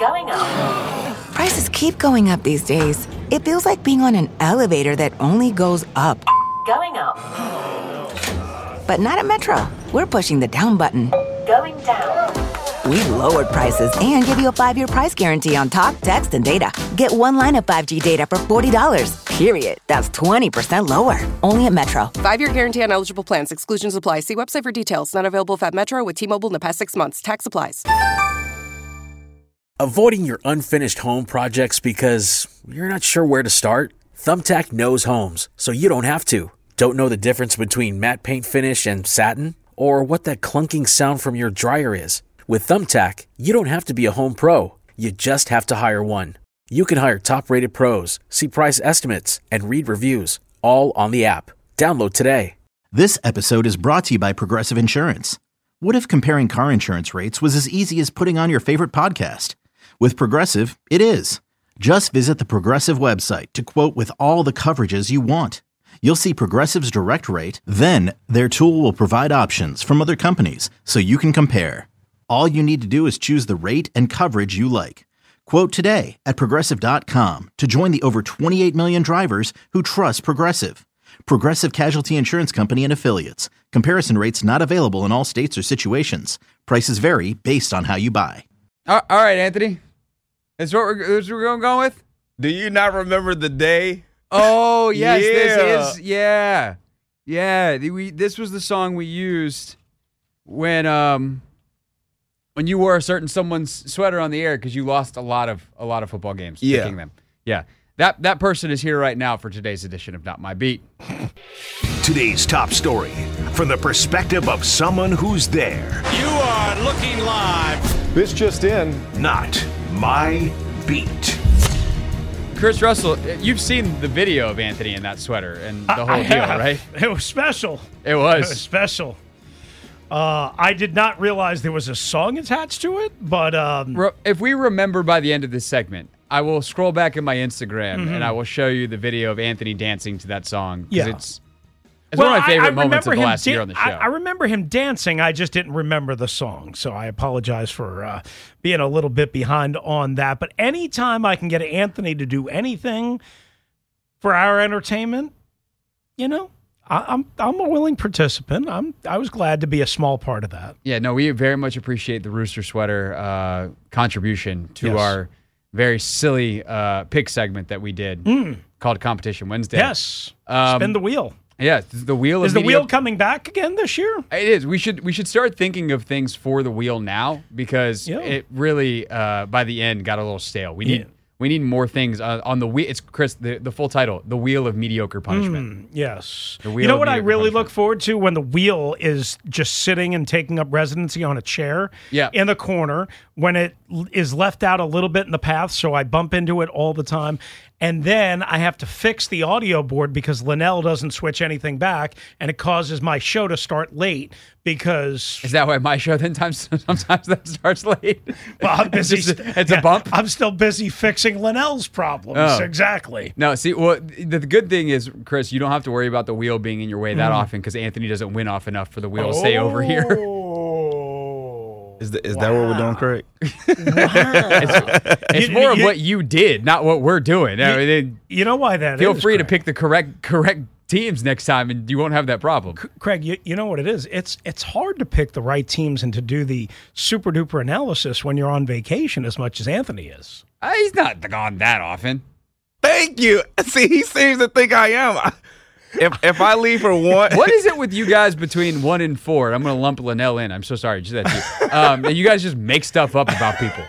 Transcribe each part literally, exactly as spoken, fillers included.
Going up. Prices keep going up these days. It feels like being on an elevator that only goes up. Going up. But not at Metro. We're pushing the down button. Going down. We've lowered prices and give you a five-year price guarantee on talk, text, and data. Get one line of five G data for forty dollars. Period. That's twenty percent lower. Only at Metro. Five-year guarantee on eligible plans. Exclusions apply. See website for details. Not available at Metro with T-Mobile in the past six months. Tax applies. Avoiding your unfinished home projects because you're not sure where to start? Thumbtack knows homes, so you don't have to. Don't know the difference between matte paint finish and satin? Or what that clunking sound from your dryer is? With Thumbtack, you don't have to be a home pro. You just have to hire one. You can hire top-rated pros, see price estimates, and read reviews, all on the app. Download today. This episode is brought to you by Progressive Insurance. What if comparing car insurance rates was as easy as putting on your favorite podcast? With Progressive, it is. Just visit the Progressive website to quote with all the coverages you want. You'll see Progressive's direct rate, then their tool will provide options from other companies so you can compare. All you need to do is choose the rate and coverage you like. Quote today at Progressive dot com to join the over twenty-eight million drivers who trust Progressive. Progressive Casualty Insurance Company and Affiliates. Comparison rates not available in all states or situations. Prices vary based on how you buy. All right, Anthony. That's what we're, that's what we're going with? Do you not remember the day? Oh, yes. Yeah. This is, yeah. Yeah. The, we, this was the song we used when um when you wore a certain someone's sweater on the air because you lost a lot of a lot of football games yeah. picking them. Yeah. That, that person is here right now for today's edition of Not My Beat. Today's top story from the perspective of someone who's there. You are looking live. This just in. Not My Beat. Chris Russell, you've seen the video of Anthony in that sweater and the whole I deal, have. right? It was special. It was. It was special. Uh, I did not realize there was a song attached to it, but... Um, if we remember by the end of this segment, I will scroll back in my Instagram mm-hmm. and I will show you the video of Anthony dancing to that song. Yeah. It's, it's well, one of my favorite I, I moments of the last da- year on the show. I, I remember him dancing. I just didn't remember the song, so I apologize for uh, being a little bit behind on that. But anytime I can get Anthony to do anything for our entertainment, you know, I, I'm I'm a willing participant. I'm I was glad to be a small part of that. Yeah, no, we very much appreciate the Rooster Sweater uh, contribution to yes. our very silly uh, pick segment that we did mm. called Competition Wednesday. Yes, um, spin the wheel. Yeah, the wheel is of the media- wheel coming back again this year? It is. We should we should start thinking of things for the wheel now because yeah. it really uh, by the end got a little stale. We need yeah. we need more things uh, on the wheel. It's Chris the, the full title, The Wheel of Mediocre Punishment. Mm, yes. The wheel you know of what I mediocre really punishment. look forward to when the wheel is just sitting and taking up residency on a chair yeah. in the corner when it l- is left out a little bit in the path, so I bump into it all the time. And then I have to fix the audio board because Linnell doesn't switch anything back, and it causes my show to start late because... Is that why my show then times, sometimes that starts late? Well, I'm busy. it's just, it's yeah, a bump? I'm still busy fixing Linnell's problems. Oh. Exactly. No, see, well, the, the good thing is, Chris, you don't have to worry about the wheel being in your way that mm. often because Anthony doesn't win off enough for the wheel oh. to stay over here. Is, the, is wow. that what we're doing, Craig? it's it's you, more you, of what you did, not what we're doing. You, I mean, you know why that feel is, free Craig. to pick the correct correct teams next time, and you won't have that problem. Craig, you, you know what it is? It's it's hard to pick the right teams and to do the super duper analysis when you're on vacation as much as Anthony is. Uh, he's not gone that often. Thank you. See, he seems to think I am. I, If if I leave for one, what is it with you guys between one and four? I'm going to lump Linnell in. I'm so sorry. Just that to you. Um, and you guys just make stuff up about people.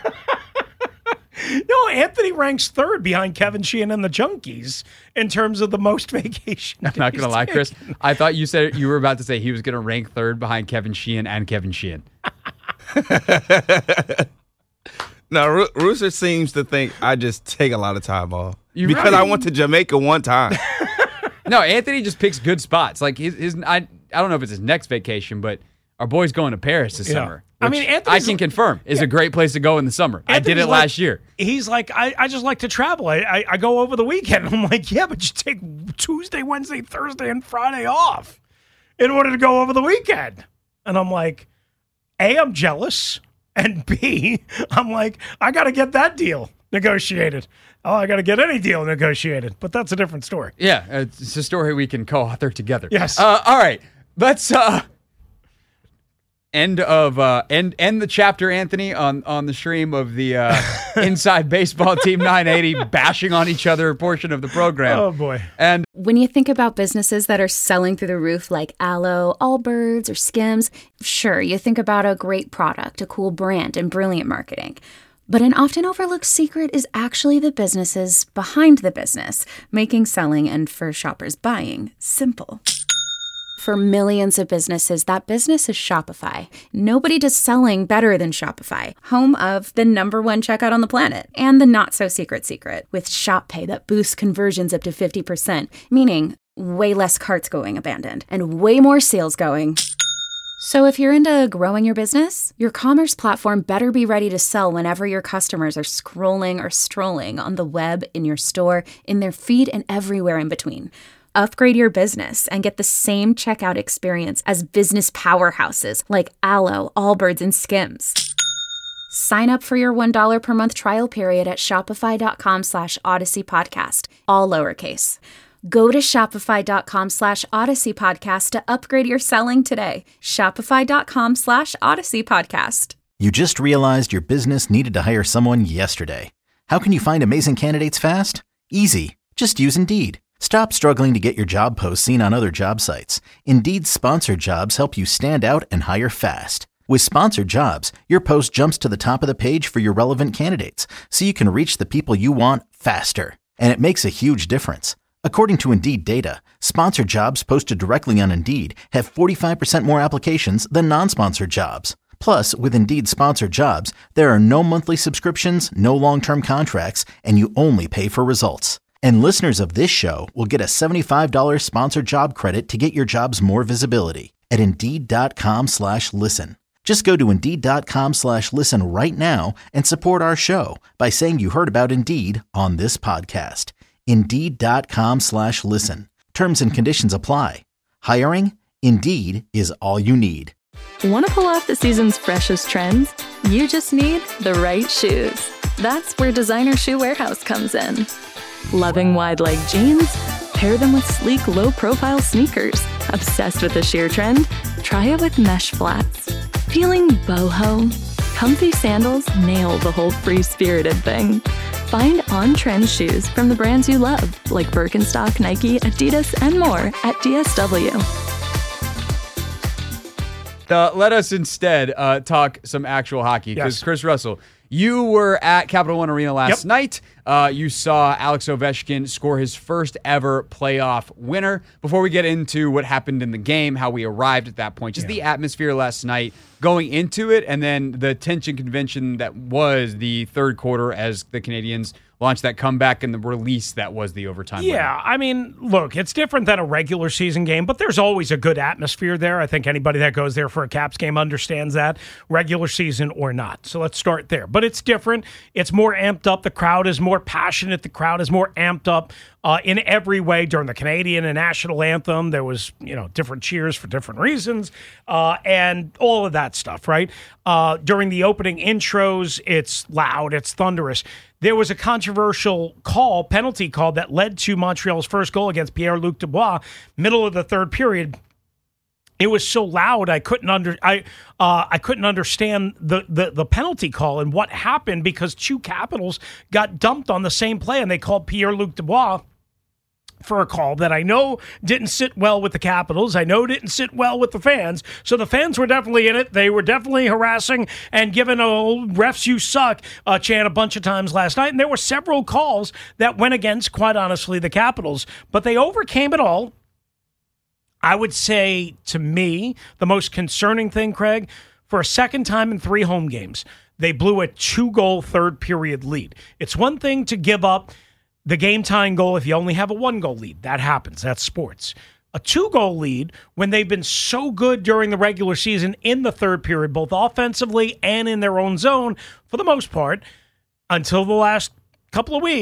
No, Anthony ranks third behind Kevin Sheehan and the Junkies in terms of the most vacation. I'm not going to lie, Chris. I thought you said you were about to say he was going to rank third behind Kevin Sheehan and Kevin Sheehan. No, Ro- Rooster seems to think I just take a lot of time off You're because right. I went to Jamaica one time. No, Anthony just picks good spots. Like his, his I, I don't know if it's his next vacation, but our boy's going to Paris this yeah. summer. I mean, I Anthony's, can confirm is yeah. a great place to go in the summer. Anthony's I did it like, last year. He's like, I, I just like to travel. I, I I go over the weekend. I'm like, yeah, but you take Tuesday, Wednesday, Thursday, and Friday off in order to go over the weekend. And I'm like, A, I'm jealous. And B, I'm like, I got to get that deal negotiated. Oh, I got to get any deal negotiated. But that's a different story. Yeah, it's a story we can co-author together. Yes. Uh, all right. Let's uh, end of uh, end end the chapter, Anthony, on on the stream of the uh, Inside Baseball Team nine eighty bashing on each other portion of the program. Oh boy. And when you think about businesses that are selling through the roof like Aloe, Allbirds, or Skims, sure, you think about a great product, a cool brand, and brilliant marketing. But an often overlooked secret is actually the businesses behind the business, making selling and for shoppers buying simple. For millions of businesses, that business is Shopify. Nobody does selling better than Shopify, home of the number one checkout on the planet and the not-so-secret secret with Shop Pay that boosts conversions up to fifty percent, meaning way less carts going abandoned and way more sales going. So if you're into growing your business, your commerce platform better be ready to sell whenever your customers are scrolling or strolling on the web, in your store, in their feed, and everywhere in between. Upgrade your business and get the same checkout experience as business powerhouses like Aloe, Allbirds, and Skims. Sign up for your one dollar per month trial period at shopify.com slash Odyssey Podcast, all lowercase. Go to shopify.com slash Odyssey Podcast to upgrade your selling today. Shopify.com slash Odyssey Podcast. You just realized your business needed to hire someone yesterday. How can you find amazing candidates fast? Easy. Just use Indeed. Stop struggling to get your job posts seen on other job sites. Indeed's sponsored jobs help you stand out and hire fast. With sponsored jobs, your post jumps to the top of the page for your relevant candidates, so you can reach the people you want faster. And it makes a huge difference. According to Indeed data, sponsored jobs posted directly on Indeed have forty-five percent more applications than non-sponsored jobs. Plus, with Indeed sponsored jobs, there are no monthly subscriptions, no long-term contracts, and you only pay for results. And listeners of this show will get a seventy-five dollars sponsored job credit to get your jobs more visibility at Indeed.com slash listen. Just go to Indeed.com slash listen right now and support our show by saying you heard about Indeed on this podcast. Indeed.com slash listen. Terms and conditions apply. Hiring? Indeed is all you need. Want to pull off the season's freshest trends? You just need the right shoes. That's where Designer Shoe Warehouse comes in. Loving wide leg jeans? Pair them with sleek, low-profile sneakers. Obsessed with the sheer trend? Try it with mesh flats. Feeling boho? Comfy sandals nail the whole free-spirited thing. Find on-trend shoes from the brands you love, like Birkenstock, Nike, Adidas, and more at D S W. Uh, let us instead uh, talk some actual hockey, because Yes. Chris Russell, you were at Capital One Arena last Yep. night. Uh, you saw Alex Ovechkin score his first ever playoff winner. Before we get into what happened in the game, how we arrived at that point, just the atmosphere last night going into it, and then the tension convention that was the third quarter as the Canadians launched that comeback and the release that was the overtime winner. Yeah, I mean, look, it's different than a regular season game, but there's always a good atmosphere there. I think anybody that goes there for a Caps game understands that, regular season or not. So let's start there. But it's different. It's more amped up. The crowd is more passionate. The crowd is more amped up uh, in every way. During the Canadian and national anthem, there was, you know, different cheers for different reasons uh, and all of that stuff, right? Uh, during the opening intros, it's loud, it's thunderous. There was a controversial call, penalty call, that led to Montreal's first goal against Pierre-Luc Dubois, middle of the third period. It was so loud I couldn't under I uh, I couldn't understand the, the the penalty call and what happened, because two Capitals got dumped on the same play, and they called Pierre-Luc Dubois for a call that I know didn't sit well with the Capitals. I know didn't sit well with the fans. So the fans were definitely in it. They were definitely harassing and giving a refs you suck uh, chant a bunch of times last night. And there were several calls that went against, quite honestly, the Capitals. But they overcame it all. I would say, to me, the most concerning thing, Craig, for a second time in three home games, they blew a two-goal third-period lead. It's one thing to give up the game-tying goal if you only have a one-goal lead. That happens. That's sports. A two-goal lead, when they've been so good during the regular season in the third period, both offensively and in their own zone, for the most part, until the last couple of weeks,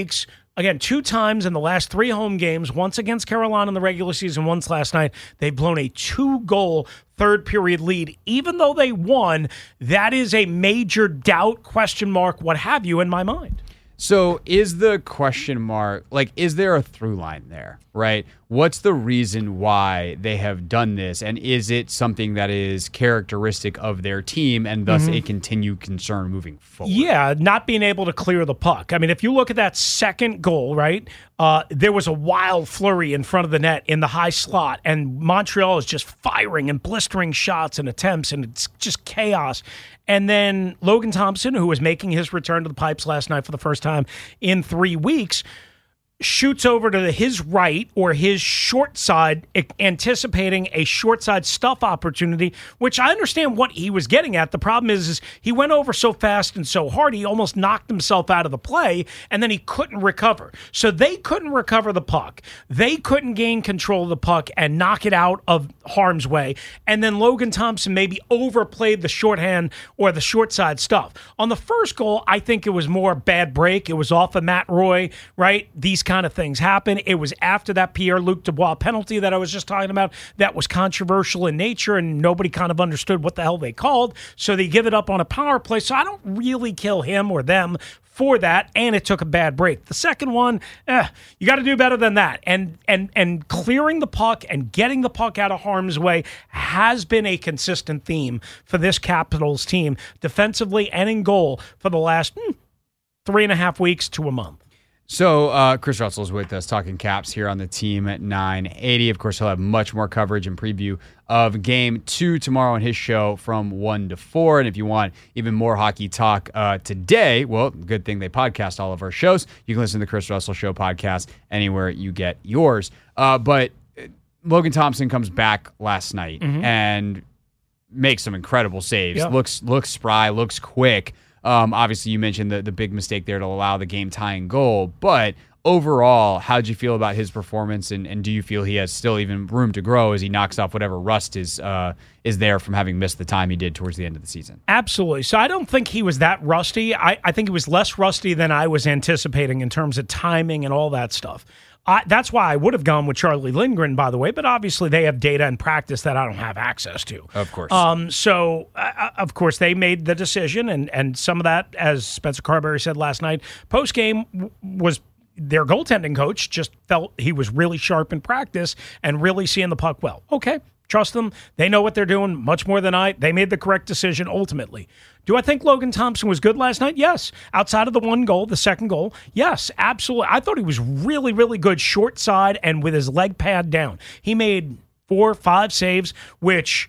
Again, two times in the last three home games, once against Carolina in the regular season, once last night, they've blown a two-goal third period lead. Even though they won, that is a major doubt, question mark, what have you, in my mind. So is the question mark, like, is there a through line there, right? What's the reason why they have done this? And is it something that is characteristic of their team and thus mm-hmm. a continued concern moving forward? Yeah, not being able to clear the puck. I mean, if you look at that second goal, right, uh, there was a wild flurry in front of the net in the high slot, and Montreal is just firing and blistering shots and attempts, and it's just chaos. And then Logan Thompson, who was making his return to the pipes last night for the first time in three weeks, shoots over to his right or his short side, anticipating a short side stuff opportunity, which I understand what he was getting at. The problem is, is he went over so fast and so hard, he almost knocked himself out of the play, and then he couldn't recover. So they couldn't recover the puck. They couldn't gain control of the puck and knock it out of harm's way. And then Logan Thompson maybe overplayed the shorthand or the short side stuff. On the first goal, I think it was more bad break. It was off of Matt Roy, right? These kind of things happen. It was after that Pierre-Luc Dubois penalty that I was just talking about that was controversial in nature, and nobody kind of understood what the hell they called, so they give it up on a power play. So I don't really kill him or them for that, and it took a bad break. The second one, eh, you got to do better than that. And and and clearing the puck and getting the puck out of harm's way has been a consistent theme for this Capitals team, defensively and in goal, for the last hmm, three and a half weeks to a month. So uh, Chris Russell's with us talking Caps here on the team at nine eighty. Of course, he'll have much more coverage and preview of Game two tomorrow on his show from one to four. And if you want even more hockey talk uh, today, well, good thing they podcast all of our shows. You can listen to the Chris Russell Show podcast anywhere you get yours. Uh, but Logan Thompson comes back last night mm-hmm. and makes some incredible saves. Yep. Looks looks spry, looks quick. Um, obviously, you mentioned the, the big mistake there to allow the game-tying goal. But overall, how'd you feel about his performance, and, and do you feel he has still even room to grow as he knocks off whatever rust is uh, is there from having missed the time he did towards the end of the season? Absolutely. So I don't think he was that rusty. I, I think he was less rusty than I was anticipating in terms of timing and all that stuff. I, that's why I would have gone with Charlie Lindgren, by the way, but obviously they have data and practice that I don't have access to. Of course. Um, so, uh, of course, they made the decision, and, and some of that, as Spencer Carberry said last night, post-game w- was their goaltending coach just felt he was really sharp in practice and really seeing the puck well. Okay, trust them. They know what they're doing much more than I. They made the correct decision ultimately. Do I think Logan Thompson was good last night? Yes. Outside of the one goal, the second goal, yes, absolutely. I thought he was really, really good short side and with his leg pad down. He made four, five saves, which,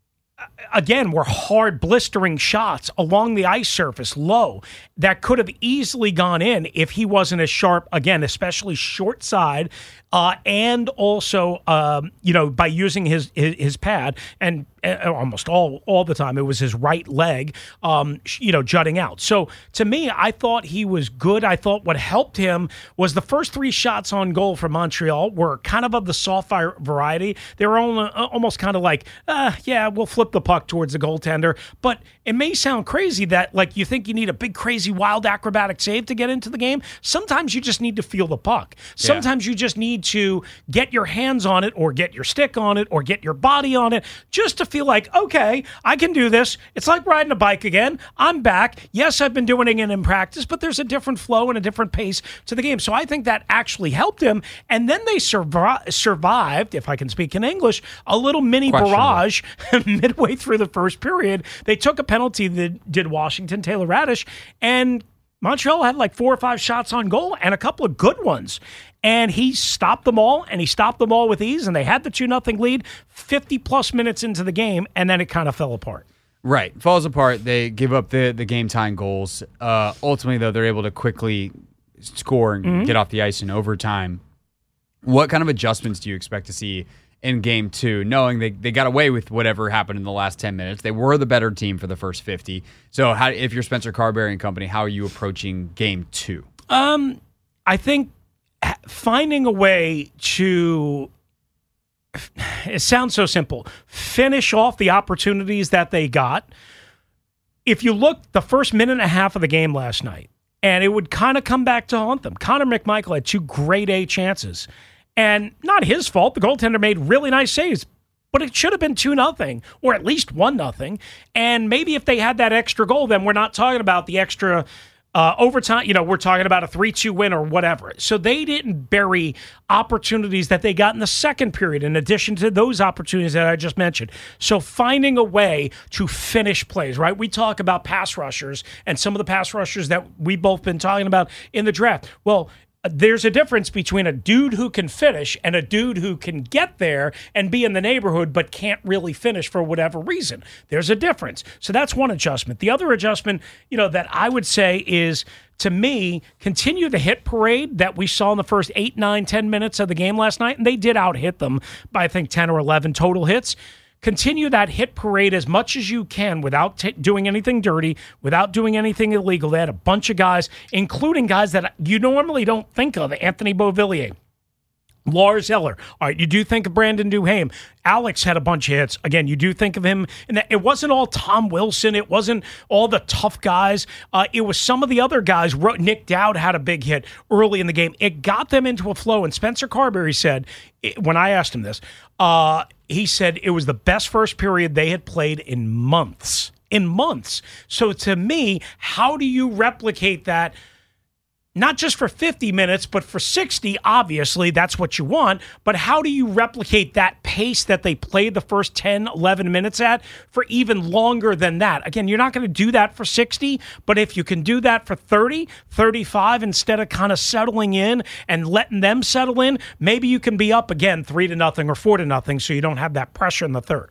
again, were hard, blistering shots along the ice surface, low, that could have easily gone in if he wasn't as sharp, again, especially short side, uh, and also, um, you know, by using his his, his pad, and uh, almost all all the time, it was his right leg, um, you know, jutting out. So, to me, I thought he was good. I thought what helped him was the first three shots on goal for Montreal were kind of of the soft fire variety. They were only, uh, almost kind of like, uh, yeah, we'll flip the puck towards the goaltender. But it may sound crazy that, like, you think you need a big, crazy, wild acrobatic save to get into the game. Sometimes you just need to feel the puck. Sometimes yeah. you just need to get your hands on it, or get your stick on it, or get your body on it, just to feel like, okay, I can do this. It's like riding a bike again. I'm back. Yes, I've been doing it in practice, but there's a different flow and a different pace to the game. So I think that actually helped him. And then they survi- survived, if I can speak in English, a little mini barrage midway through the first period. They took a penalty that did Washington, Taylor Radish, and Montreal had like four or five shots on goal and a couple of good ones. And he stopped them all, and he stopped them all with ease, and they had the two nothing lead fifty-plus minutes into the game, and then it kind of fell apart. Right. Falls apart. They give up the, the game-tying goals. Uh, ultimately, though, they're able to quickly score and mm-hmm. get off the ice in overtime. What kind of adjustments do you expect to see in Game two, knowing they, they got away with whatever happened in the last ten minutes? They were the better team for the first fifty. So how, if you're Spencer Carberry and company, how are you approaching Game two? Um, I think finding a way to, it sounds so simple, finish off the opportunities that they got. If you look the first minute and a half of the game last night, and it would kind of come back to haunt them. Connor McMichael had two grade A chances, and not his fault. The goaltender made really nice saves, but it should have been two nothing or at least one nothing. And maybe if they had that extra goal, then we're not talking about the extra uh, overtime. You know, we're talking about a three two win or whatever. So they didn't bury opportunities that they got in the second period in addition to those opportunities that I just mentioned. So finding a way to finish plays, right? We talk about pass rushers and some of the pass rushers that we've both been talking about in the draft. Well, there's a difference between a dude who can finish and a dude who can get there and be in the neighborhood but can't really finish for whatever reason. There's a difference. So that's one adjustment. The other adjustment, you know, that I would say is, to me, continue the hit parade that we saw in the first eight, nine, ten minutes of the game last night, and they did out-hit them by, I think, ten or eleven total hits. Continue that hit parade as much as you can without t- doing anything dirty, without doing anything illegal. They had a bunch of guys, including guys that you normally don't think of. Anthony Beauvillier, Lars Eller. All right, you do think of Brandon Duhaime. Alex had a bunch of hits. Again, you do think of him. And it wasn't all Tom Wilson. It wasn't all the tough guys. Uh, it was some of the other guys. Nick Dowd had a big hit early in the game. It got them into a flow. And Spencer Carberry said, when I asked him this, uh, he said it was the best first period they had played in months. In months. So to me, how do you replicate that? Not just for fifty minutes, but for sixty, obviously, that's what you want. But how do you replicate that pace that they played the first ten, eleven minutes at for even longer than that? Again, you're not going to do that for sixty, but if you can do that for thirty, thirty-five, instead of kind of settling in and letting them settle in, maybe you can be up again three to nothing or four to nothing so you don't have that pressure in the third.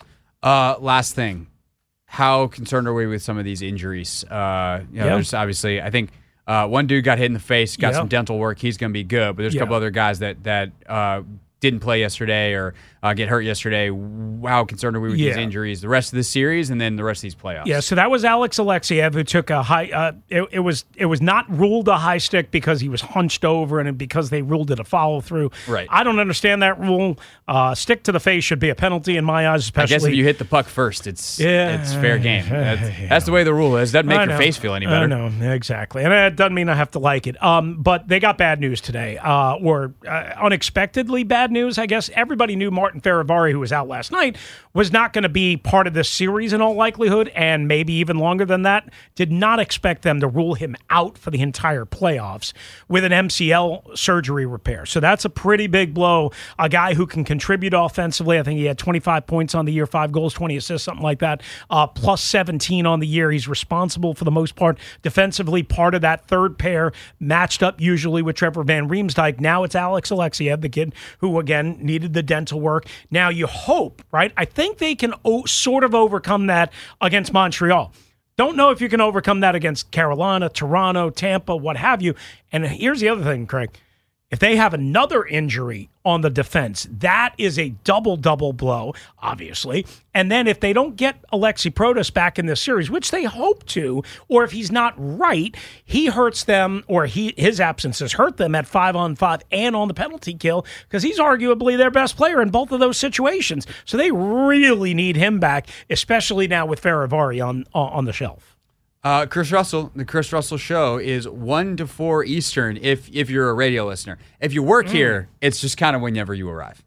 Uh, last thing, how concerned are we with some of these injuries? Uh, you know, Yeah. There's obviously, I think, Uh, one dude got hit in the face, got Yeah. some dental work. He's going to be good. But there's a Yeah. couple other guys that that uh, didn't play yesterday or uh, get hurt yesterday. How concerned are we with these Yeah. injuries? The rest of the series and then the rest of these playoffs. Yeah, so that was Alex Alexiev who took a high. Uh, it, it was it was not ruled a high stick because he was hunched over and because they ruled it a follow through. Right. I don't understand that rule. Uh, stick to the face should be a penalty in my eyes, especially. I guess if you hit the puck first, it's Yeah. it's fair game. That's, that's the way the rule is. Doesn't make I your know. face feel any better. I know, exactly. And it doesn't mean I have to like it. Um, but they got bad news today, uh, or uh, unexpectedly bad news, I guess. Everybody knew Martin Feravari, who was out last night, was not going to be part of this series in all likelihood, and maybe even longer than that. Did not expect them to rule him out for the entire playoffs with an M C L surgery repair. So that's a pretty big blow. A guy who can contribute offensively. I think he had twenty-five points on the year, five goals, twenty assists, something like that. Uh, plus seventeen on the year. He's responsible for the most part defensively, part of that third pair, matched up usually with Trevor Van Riemsdyk. Now it's Alex Alexiev, the kid who, again, needed the dental work. Now you hope, right? I think they can o- sort of overcome that against Montreal. Don't know if you can overcome that against Carolina, Toronto, Tampa, what have you. And here's the other thing, Craig. If they have another injury on the defense, that is a double-double blow, obviously. And then if they don't get Alexi Protas back in this series, which they hope to, or if he's not right, he hurts them, or he his absences hurt them at five-on-five and on the penalty kill, because he's arguably their best player in both of those situations. So they really need him back, especially now with Feravari on, on the shelf. Uh, Chris Russell, the Chris Russell Show is one to four Eastern if if you're a radio listener. If you work Mm. here, it's just kind of whenever you arrive.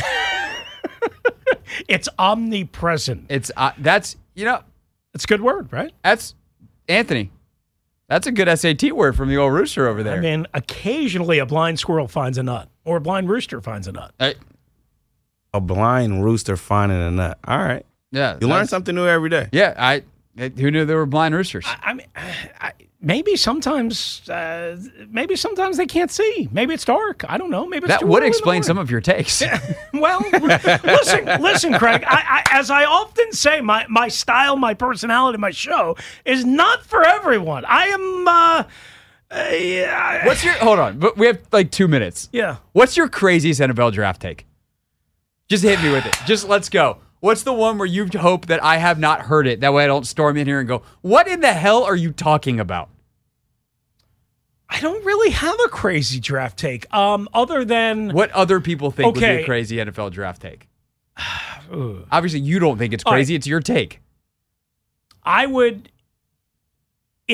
It's omnipresent. It's uh, that's you know, it's a good word, right? That's Anthony. That's a good S A T word from the old rooster over there. I mean, occasionally a blind squirrel finds a nut, or a blind rooster finds a nut. Uh, A blind rooster finding a nut. All right. yeah, You learn that's- something new every day. Yeah, I. Who knew there were blind roosters? I, I mean, I, maybe sometimes, uh, maybe sometimes they can't see. Maybe it's dark. I don't know. Maybe it's That too would early in the explain morning. some of your takes. Well, listen, listen, Craig. I, I, as I often say, my my style, my personality, my show is not for everyone. I am. Uh, uh, yeah, What's your hold on? But we have like two minutes. Yeah. What's your craziest N F L draft take? Just hit me with it. Just let's go. What's the one where you hope that I have not heard it? That way I don't storm in here and go, what in the hell are you talking about? I don't really have a crazy draft take. Um, other than What other people think would be Okay. a crazy N F L draft take? Ugh. Obviously, you don't think it's All crazy. right. It's your take. I would, if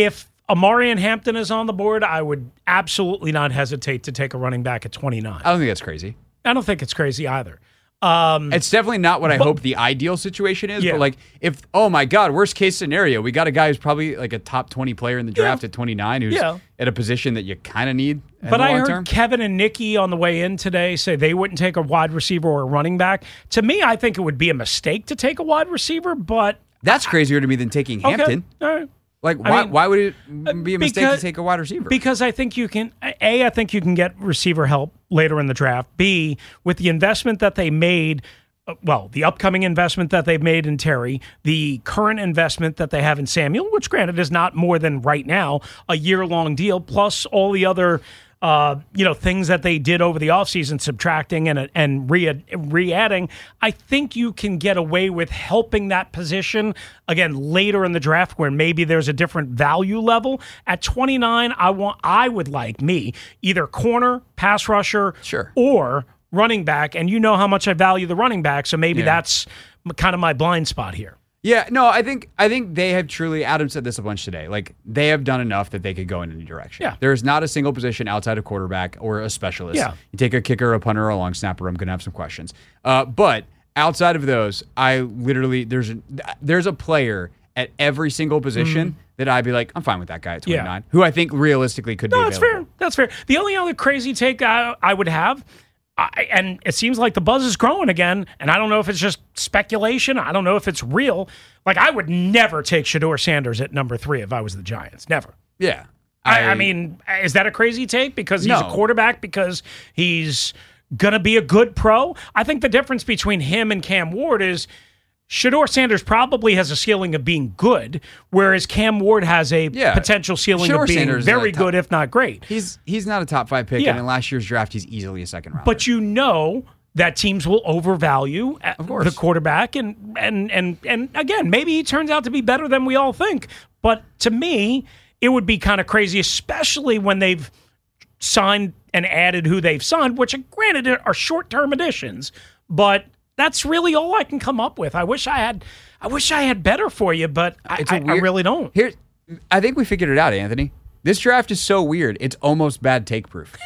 Amarian Hampton is on the board, I would absolutely not hesitate to take a running back at twenty-nine. I don't think that's crazy. I don't think it's crazy either. Um, it's definitely not what I but, hope the ideal situation is, yeah. but like if, oh my God, worst case scenario, we got a guy who's probably like a top twenty player in the draft yeah. at twenty-nine who's yeah. at a position that you kind of need in But the I long heard term. Kevin and Nikki on the way in today say they wouldn't take a wide receiver or a running back. To me, I think it would be a mistake to take a wide receiver, but... That's crazier to me than taking okay. Hampton. All right. Like, I why, mean, why would it be a mistake because, to take a wide receiver? Because I think you can, A, I think you can get receiver help later in the draft. B, with the investment that they made, uh, well, the upcoming investment that they've made in Terry, the current investment that they have in Samuel, which granted is not more than right now a year-long deal, plus all the other Uh, you know, things that they did over the offseason, subtracting and and re re-adding, I think you can get away with helping that position, again, later in the draft where maybe there's a different value level. At twenty-nine, I want, I would like, me, either corner, pass rusher, sure. or running back, and you know how much I value the running back, so maybe yeah. that's kind of my blind spot here. Yeah, no, I think I think they have truly, Adam said this a bunch today, like they have done enough that they could go in any direction. Yeah. There is not a single position outside of quarterback or a specialist. Yeah. You take a kicker, a punter, or a long snapper, I'm going to have some questions. Uh, but outside of those, I literally, there's a, there's a player at every single position mm. that I'd be like, I'm fine with that guy at twenty-nine, yeah. who I think realistically could no, be that's available. fair. That's fair. The only other crazy take I, I would have, I, and it seems like the buzz is growing again, and I don't know if it's just speculation. I don't know if it's real. Like, I would never take Shedeur Sanders at number three if I was the Giants. Never. Yeah. I, I mean, is that a crazy take? Because he's no. a quarterback? Because he's going to be a good pro? I think the difference between him and Cam Ward is Shedeur Sanders probably has a ceiling of being good, whereas Cam Ward has a yeah. potential ceiling Shedeur of being Sanders very top, good, if not great. He's he's not a top five pick, yeah. and in last year's draft, he's easily a second rounder. But you know that teams will overvalue of course. the quarterback, and and and and again, maybe he turns out to be better than we all think. But to me, it would be kind of crazy, especially when they've signed and added who they've signed, which granted are short-term additions, but that's really all I can come up with. I wish I had, I wish I had better for you, but I, it's a I, weird, I really don't. Here, I think we figured it out, Anthony. This draft is so weird; it's almost bad take proof.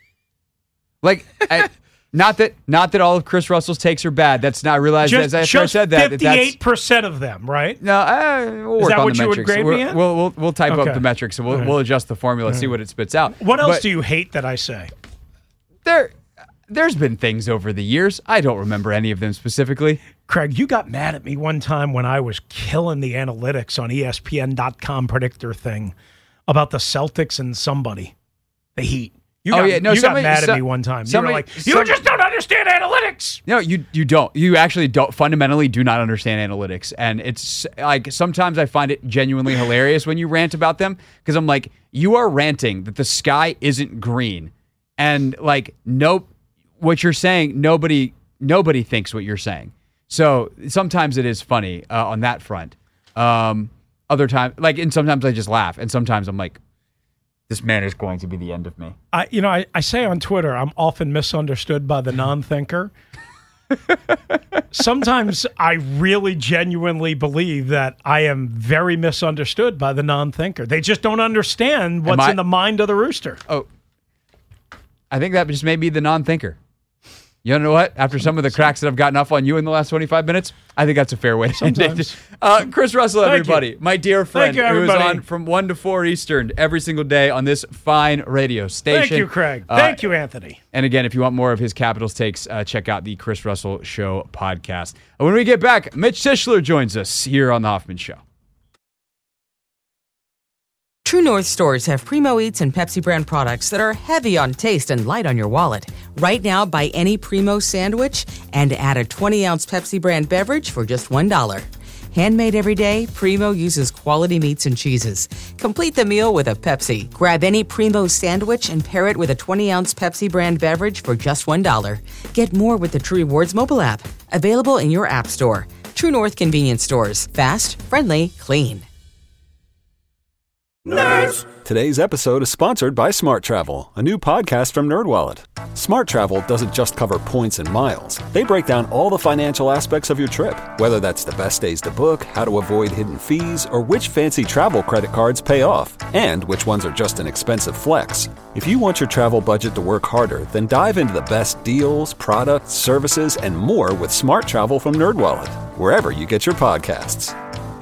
like, I, not that not that all of Chris Russell's takes are bad. That's not. I realized just, as I said that fifty-eight percent of them, right? No, uh, we'll is work that on what the you metrics. would grade We're, me at? We'll we'll we'll type okay. up the metrics and we'll right. we'll adjust the formula, right. see what it spits out. What else but do you hate that I say? There. There's been things over the years. I don't remember any of them specifically. Craig, you got mad at me one time when I was killing the analytics on E S P N dot com predictor thing about the Celtics and somebody, the Heat. You got, oh, yeah. no, you somebody, got mad so, at me one time. Somebody, you were like, you some, just don't understand analytics. No, you you don't. You actually don't. Fundamentally, do not understand analytics, and it's like sometimes I find it genuinely hilarious when you rant about them because I'm like, you are ranting that the sky isn't green, and like, nope. What you're saying, nobody nobody thinks what you're saying. So sometimes it is funny uh, on that front. Um, other times, like, and sometimes I just laugh, and sometimes I'm like, this man is going to be the end of me. I, you know, I, I say on Twitter, I'm often misunderstood by the non-thinker. Sometimes I really genuinely believe that I am very misunderstood by the non-thinker. They just don't understand what's I, in the mind of the rooster. Oh, I think that just may be the non-thinker. You know what? After some of the cracks that I've gotten off on you in the last twenty-five minutes, I think that's a fair way to end it. Uh, Chris Russell, everybody. you. My dear friend, you, who is everybody. on from one to four Eastern every single day on this fine radio station. Thank you, Craig. Uh, Thank you, Anthony. And again, if you want more of his Capitals takes, uh, check out the Chris Russell Show podcast. And when we get back, Mitch Tischler joins us here on The Hoffman Show. True North stores have Primo Eats and Pepsi brand products that are heavy on taste and light on your wallet. Right now, buy any Primo sandwich and add a twenty-ounce Pepsi brand beverage for just one dollar. Handmade every day, Primo uses quality meats and cheeses. Complete the meal with a Pepsi. Grab any Primo sandwich and pair it with a twenty-ounce Pepsi brand beverage for just one dollar. Get more with the True Rewards mobile app. Available in your app store. True North convenience stores. Fast, friendly, clean. Nerds! Today's episode is sponsored by Smart Travel, a new podcast from NerdWallet. Smart Travel doesn't just cover points and miles. They break down all the financial aspects of your trip, whether that's the best days to book, how to avoid hidden fees, or which fancy travel credit cards pay off, and which ones are just an expensive flex. If you want your travel budget to work harder, then dive into the best deals, products, services, and more with Smart Travel from NerdWallet, wherever you get your podcasts.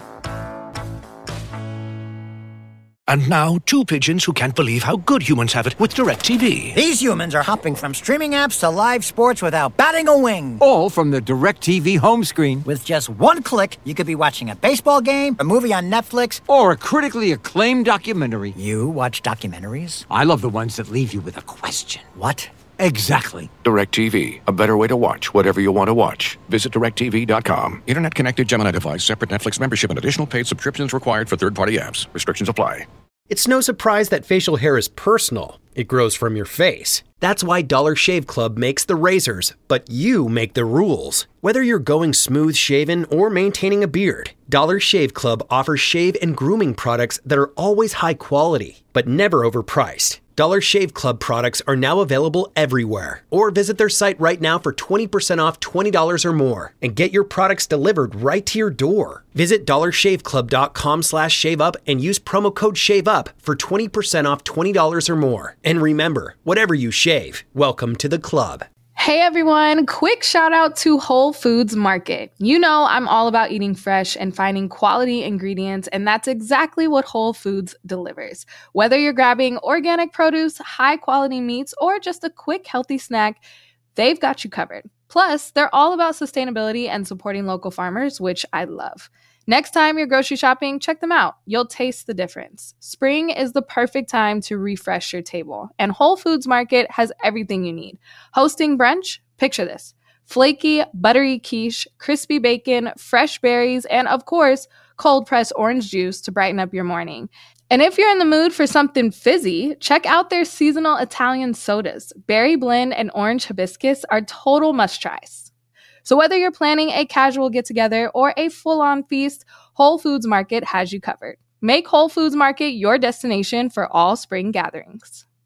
And now, two pigeons who can't believe how good humans have it with DirecTV. These humans are hopping from streaming apps to live sports without batting a wing. All from the DirecTV home screen. With just one click, you could be watching a baseball game, a movie on Netflix, or a critically acclaimed documentary. You watch documentaries? I love the ones that leave you with a question. What? Exactly. DirecTV. A better way to watch whatever you want to watch. Visit direct T V dot com. Internet connected Gemini device, separate Netflix membership, and additional paid subscriptions required for third-party apps. Restrictions apply. It's no surprise that facial hair is personal. It grows from your face. That's why Dollar Shave Club makes the razors, but you make the rules. Whether you're going smooth shaven or maintaining a beard, Dollar Shave Club offers shave and grooming products that are always high quality, but never overpriced. Dollar Shave Club products are now available everywhere. Or visit their site right now for twenty percent off twenty dollars or more and get your products delivered right to your door. Visit dollar shave club dot com slash shave up and use promo code SHAVEUP for twenty percent off twenty dollars or more. And remember, whatever you shave, welcome to the club. Hey everyone, quick shout out to Whole Foods Market. You know I'm all about eating fresh and finding quality ingredients, and that's exactly what Whole Foods delivers. Whether you're grabbing organic produce, high quality meats, or just a quick healthy snack, they've got you covered. Plus, they're all about sustainability and supporting local farmers, which I love. Next time you're grocery shopping, check them out. You'll taste the difference. Spring is the perfect time to refresh your table, and Whole Foods Market has everything you need. Hosting brunch? Picture this. Flaky, buttery quiche, crispy bacon, fresh berries, and of course, cold-pressed orange juice to brighten up your morning. And if you're in the mood for something fizzy, check out their seasonal Italian sodas. Berry blend and orange hibiscus are total must-tries. So whether you're planning a casual get-together or a full-on feast, Whole Foods Market has you covered. Make Whole Foods Market your destination for all spring gatherings.